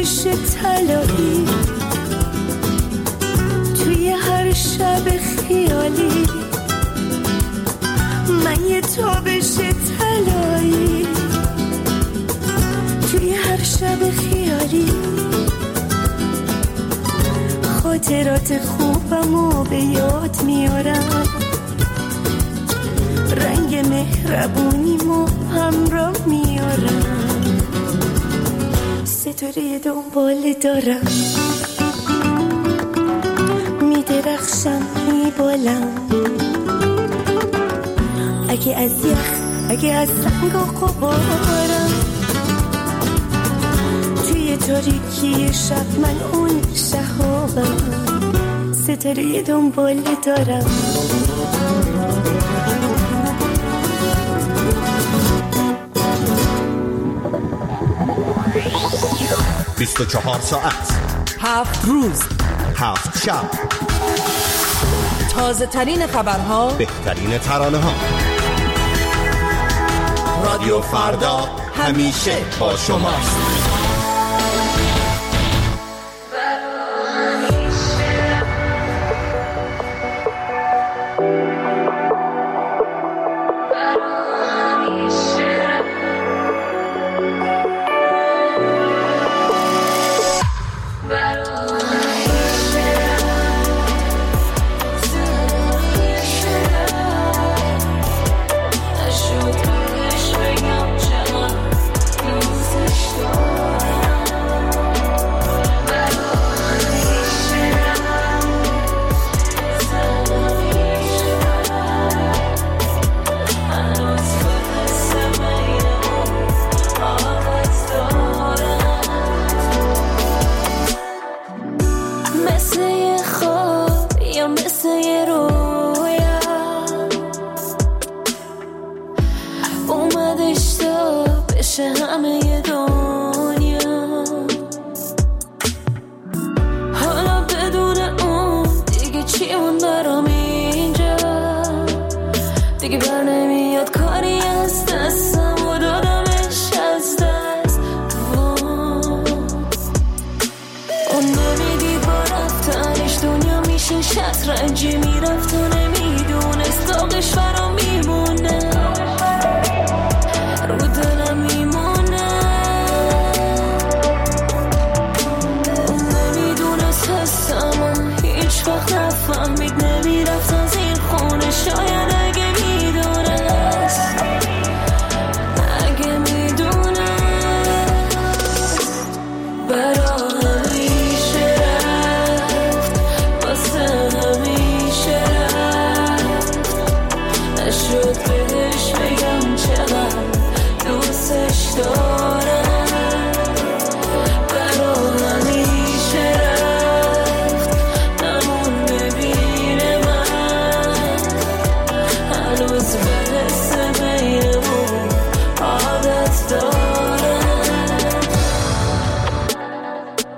بشه طلایی توی هر شب خیالی، من یه تو بشه طلایی توی هر شب خیالی، خاطرات خوبمو به یاد میارم، رنگ مهربونیمو همراه میارم، ستاره دنبال دارم، میدرخشم میبالم، اگه از یخ اگه از سنگ و غبارم، توی تاریکی شب من اون شهابم، ستاره دنبال دارم. 24 ساعت 7 روز 7 شب، تازه ترین خبرها، بهترین ترانه ها. رادیو فردا همیشه با شماست. شطرنجی میرفت و نمیدونست داغش فرا میمونه، رو دلم میمونه، اون نمیدونست هستم و هیچ وقت نفهمید نمیرفت از این خونه، شاید اگه میدونست، اگه میدونست برا همیشه رفت، واسه همیشه رفت، نشد بهش بگم چقدر دوستش دارم، برا همیشه رفت، نمون ببینه من هنوز به حس بینمون عادت دارم.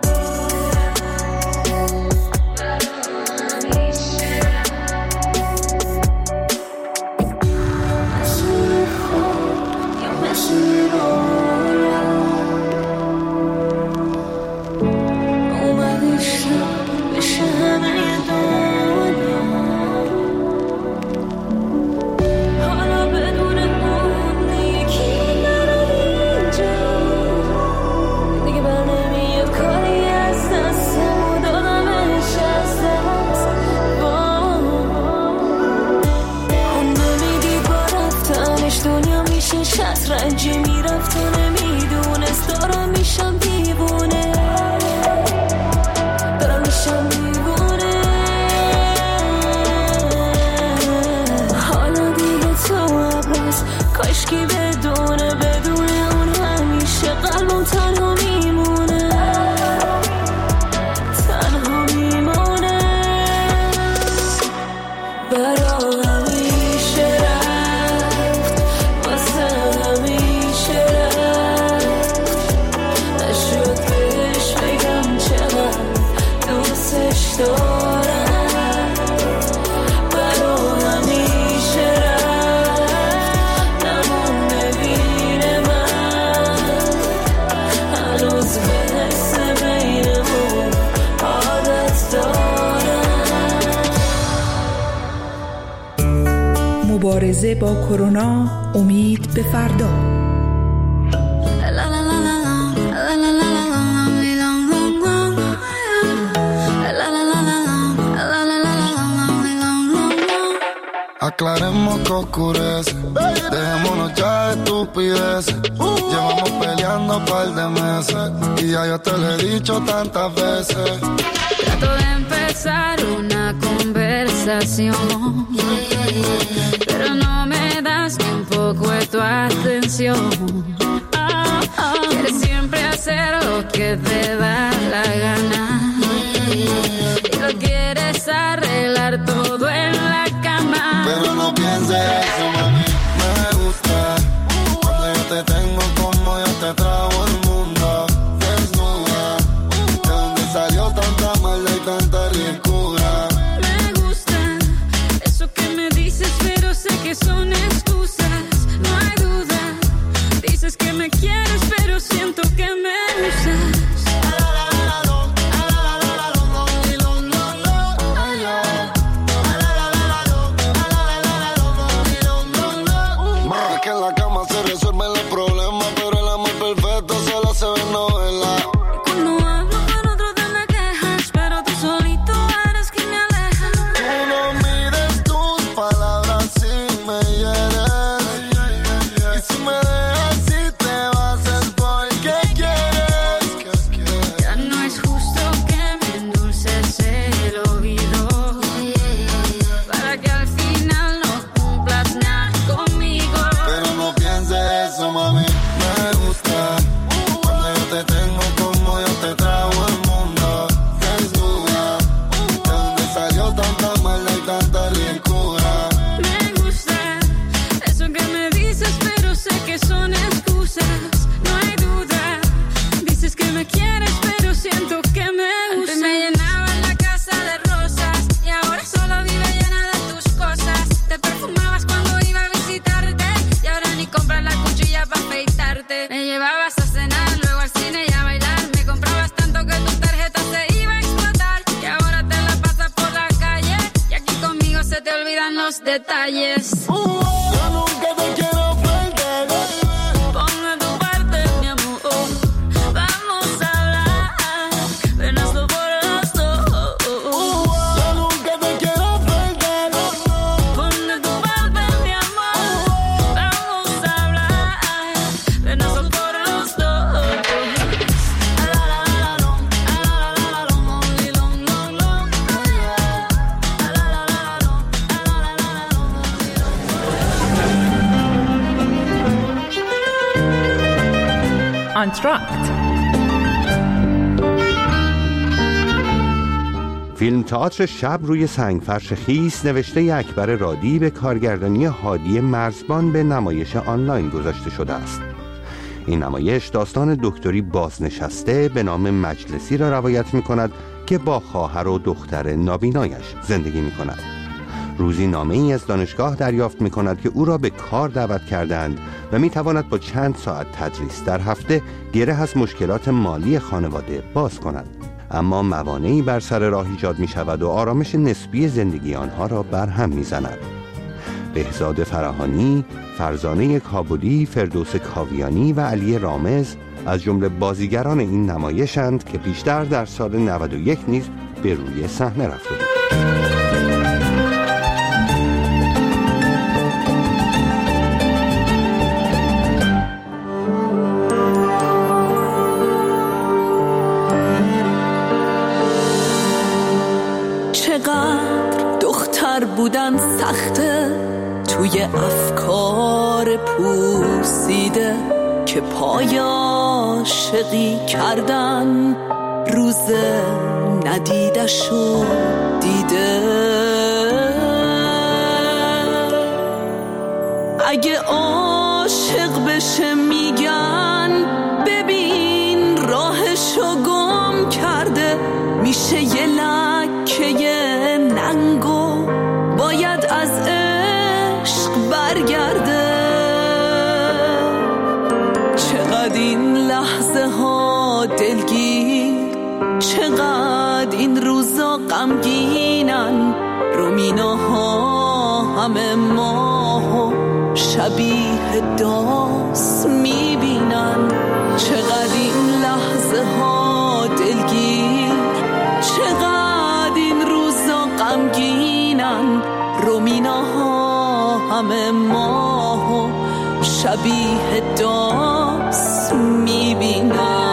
مبارزه با کرونا، امید به فردا. Aclaremos que oscurece, dejémonos ya de estupideces. Llevamos peleando un par de meses y ya yo te lo he dicho tantas veces. Trato de empezar una conversación, pero no me das ni un poco de tu atención. Quieres siempre hacer lo que te da la gana y lo quieres arreglar todo en la cama. Pero no pienses eso, mami, me gusta cuando yo te tengo como yo te trago el mundo desnuda. ¿De dónde salió tanta maldad y tanta ricura? Me gusta eso que me dices, pero sé que son excusas, no hay duda. Dices que me quieres, pero siento que me usas. Detalles. Yo nunca te quiero perder. Ponme tu parte, mi amor. Vamos a hablar. Ven, hazlo por los dos. Yo nunca te quiero perder. Ponme tu parte, mi amor. Vamos a hablar. Ven, hazlo por los dos. آنتراکت. فیلم تئاتر شب روی سنگفرش خیس نوشته اکبر رادی به کارگردانی هادی مرزبان به نمایش آنلاین گذاشته شده است. این نمایش داستان دکتری بازنشسته به نام مجلسی را روایت می کند که با خواهر و دختر نابینایش زندگی می کند. روزی نامه‌ای از دانشگاه دریافت می کند که او را به کار دعوت کردند و می تواند با چند ساعت تدریس در هفته گره از مشکلات مالی خانواده باز کند. اما موانعی بر سر راه ایجاد می شود و آرامش نسبی زندگی آنها را برهم می زند. بهزاد فراهانی، فرزانه کابلی، فردوس کاویانی و علی رامز از جمله بازیگران این نمایشند که پیشتر در سال 91 نیز به روی صحنه رفته بود. چقدر دختر بودن سخته توی افکار پوسیده که پای عاشقی کردن روز ندیدشو دیده. اگه عاشق بشه میگن ببین راهشو گم کرده، میشه یه لکه ننگو باید از عشق برگرده. چقدر این لحظه ها دلگیر، چقدر این روزا غمگینن، رومیناها همه ماهو شبیه داس میبینن. چقدر این لحظه ها دلگیر، چقدر این روزا غمگینن. رومیناها همه ماهو شبیه داس میبینن.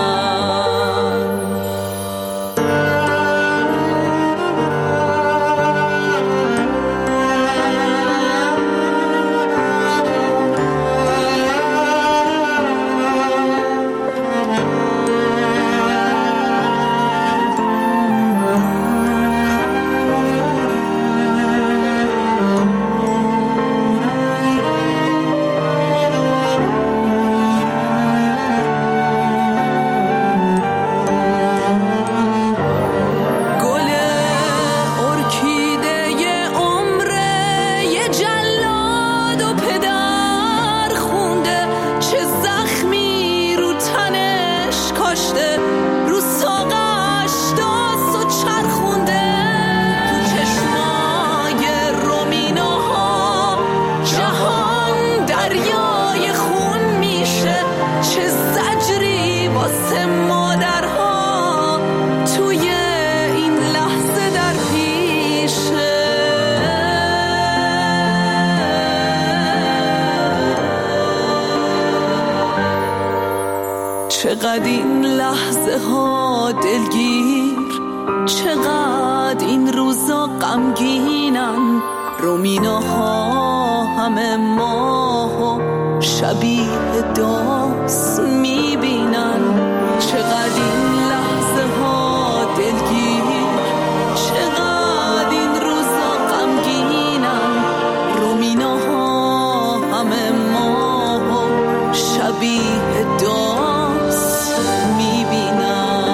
چقدر این لحظه ها دلگیر، چقدر این روزا غمگینن. رومیناها همه ماهو شبیه داس میبینن. چقدر این لحظه ها دلگیر، چقدر این روزا غمگینن. رومیناها همه ماهو شبیه داس میبینن.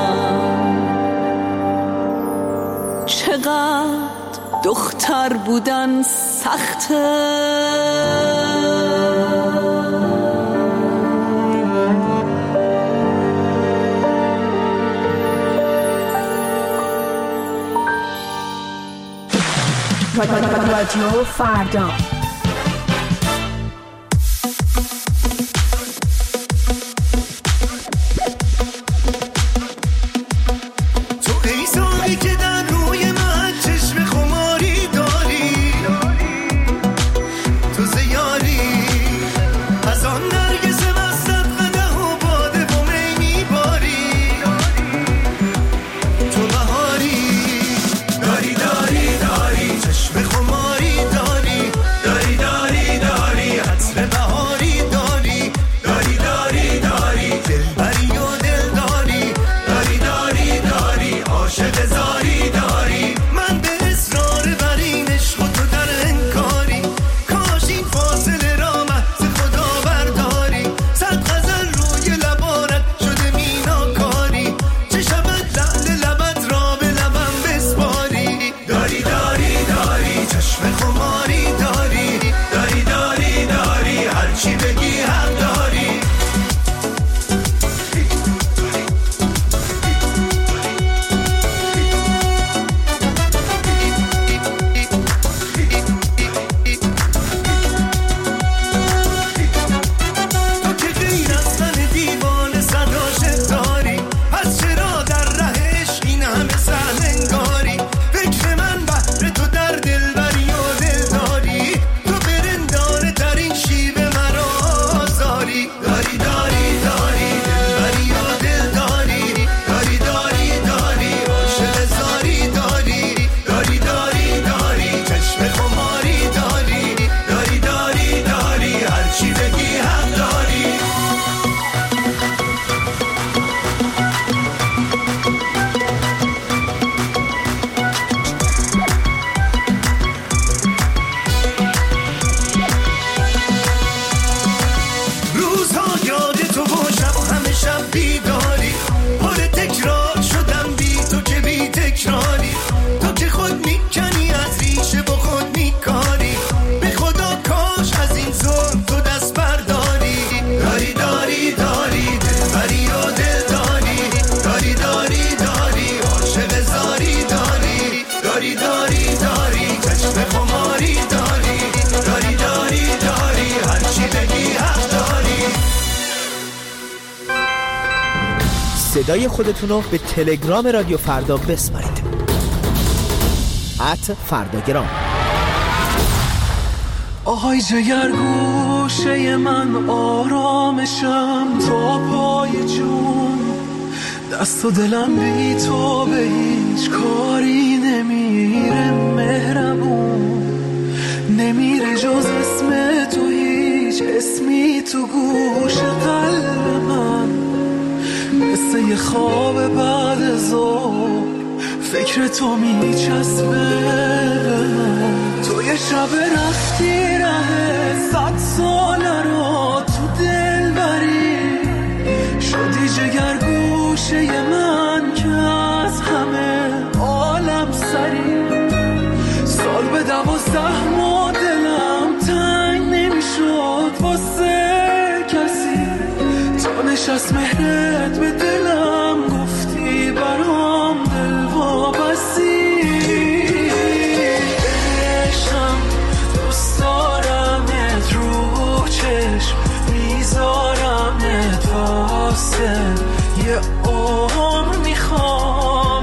چقدر دختر بودن سخته، رادیو فردا. صدای خودتون رو به تلگرام رادیو فردا بسپارید. @فرداگرام. آهای جگر گوشه من آرامشم تا پای جون، دست و دلم بی تو به هیچ کاری نمیره، مهربون نمیره جز اسم تو، هیچ اسمی تو گوش قلب من، مثل یه خواب بعد از ظهر فکر تو میچسبه به من. تو یه شب رفتی ره 100 ساله رو تو دل بری، شدی جگر گوشه من که از همه عالم سری، سال به 12 ماه دلم تنگ نمیشد واسه کسی، تا نشست مهرت به دلم گفتی برام دل وابستی. عشقم دوست دارمت رو چشم میذارمت واسه یه عمر میخوامت.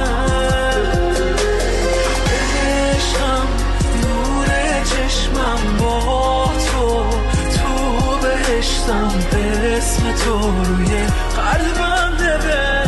عشقم نور چشمم با تو بهشتم، اسم تو روی قلبم نوشتم.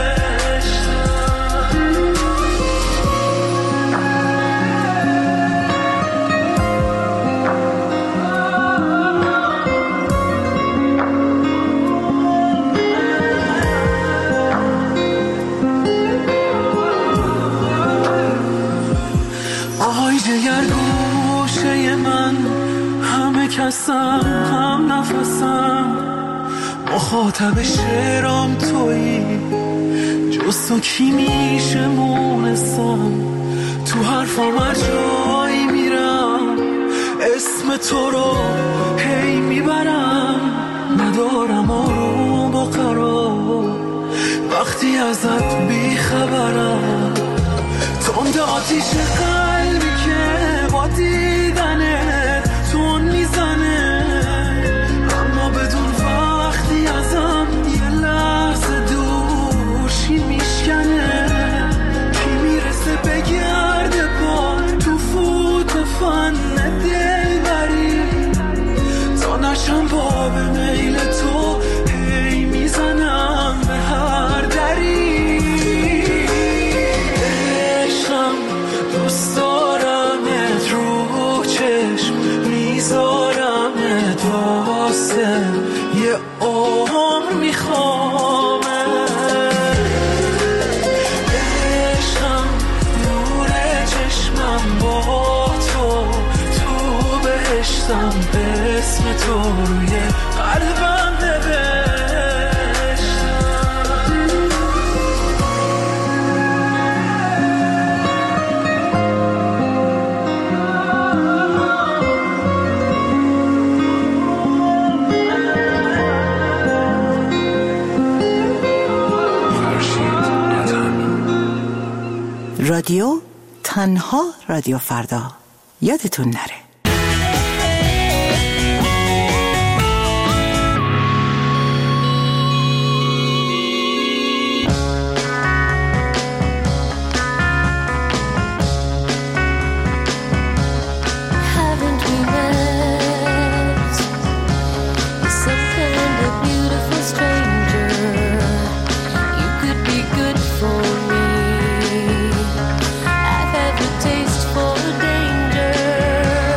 آهای جگر گوشه من، همه کسم هم نفسم، مخاطب شعرام تویی، جز تو کی میشه مونسم، تو حرفام هر جایی میرم اسم تو رو هی میبرم، ندارم آروم و قرار وقتی ازت بیخبرم، تند آتیش قلبی که با دیدنت تون میزنه، اما بدون وقتی ازم یه لحظه دور چی میشکنه، کی میرسه بگرده پا تو فوت و فن دل بری، تا نشم باب میل تو هی میزنم به هر دری. عشقم دوست دارمت رو چشم میذارمت واسه یه عمر میخوامت. عشقم نور چشمم با تو بهشتم، اسم تو روی قلبم نوشتم. رادیو تنها رادیو فردا، یادتون نره. I've had the taste for danger.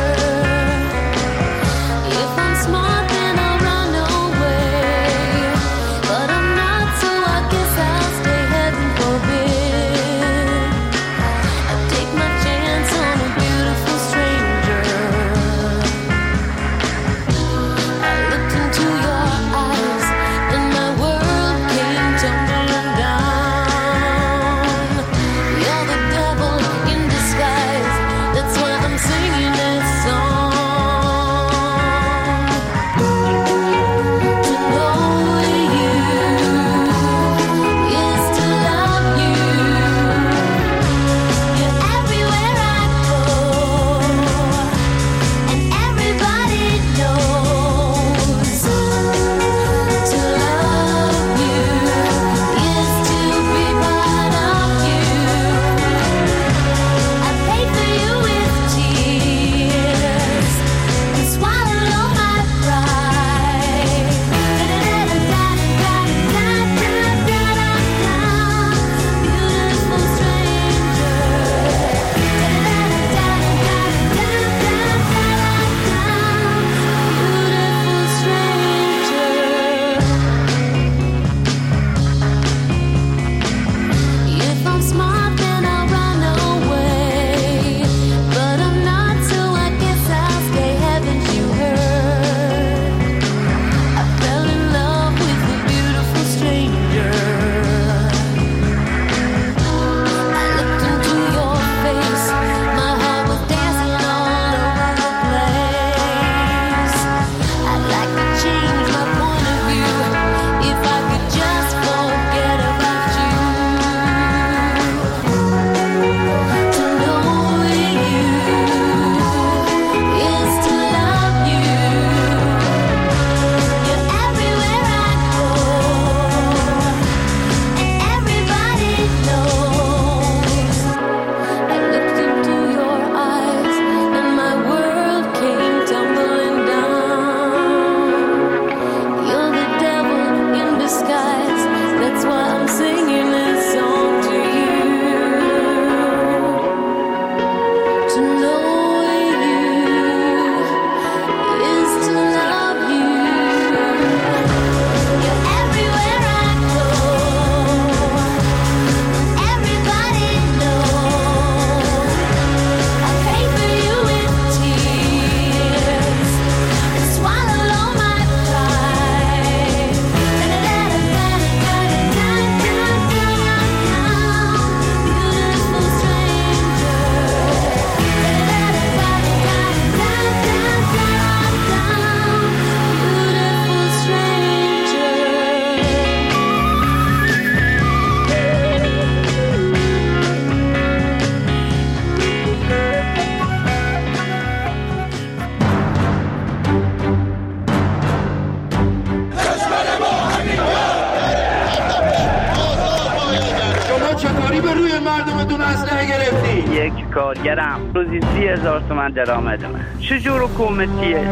کاری به روی مردمتون اسلحه گرفتی؟ یک کارگرم روزی 30,000 تومان درآمدمه. چجور حکومتیه؟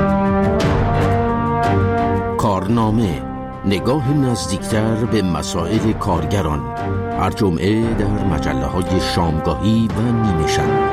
کارنامه، نگاه نزدیکتر به مسائل کارگران، هر جمعه در مجله‌های شامگاهی و نیمه شب.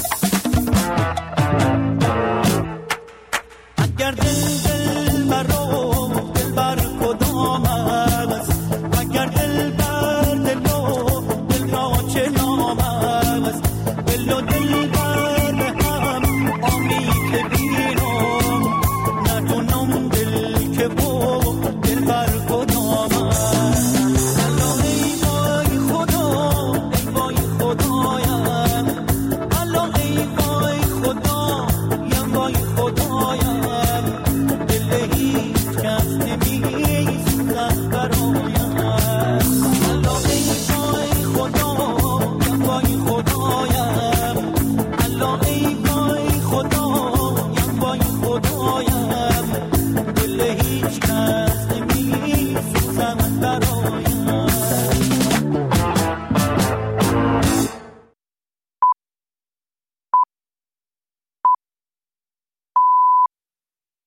اگر دل برو